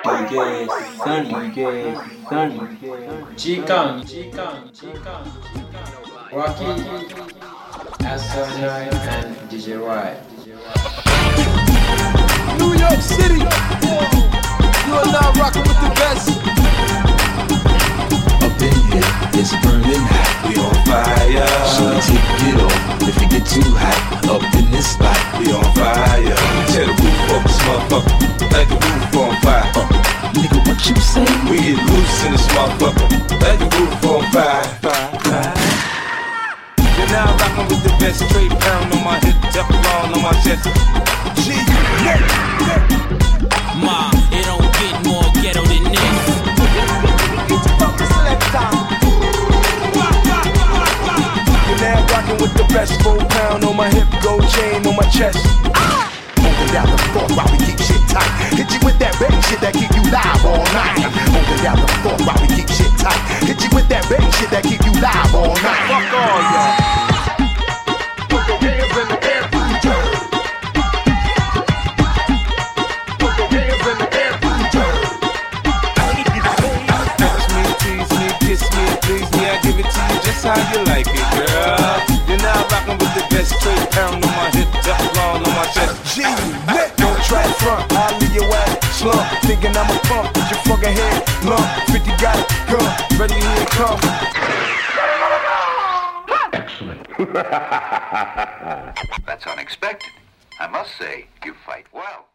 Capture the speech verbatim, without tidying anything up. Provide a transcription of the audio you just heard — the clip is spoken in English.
Sunny, Sunny, Sunny. G-Kang, G-Kang, G-Kang, Rocky, S R nine, and D J Y. New York City, you are now rocking with the best. Up in here, it's burning hot. We on fire. So we take it off if it get too hot. Up in this spot, we on fire. Tear the roof off this motherfucker, like the roof on fire. Uh, nigga, what you say? We get loose in this motherfucker, like the roof on fire. fire, fire. You're now rocking with the best. Straight pound on my hip, Teflon on my chest. G, yeah, yeah. Ma, it don't get more ghetto than this. You're now rocking with the best. Full pound on my hip, gold chain on my chest. Holding down the fort while we keep shit tight. Hit you with that bass shit that keep you live all night. Holding down the fort while we keep shit tight. Hit you with that bass shit that keep you live all night. Fuck all y'all. Put your hands in the air. Put your hands in the air. Touch me, tease me, kiss me, please me. I give it to you just how you like it, girl. You're now rocking with the best. Straight pound on my hip, Teflon on my chest. G, don't try front, I'll leave your ass slump. Thinking I'm a pump, put your fucking head lump. fifty got it, come, ready here come. Excellent. That's unexpected. I must say, you fight well.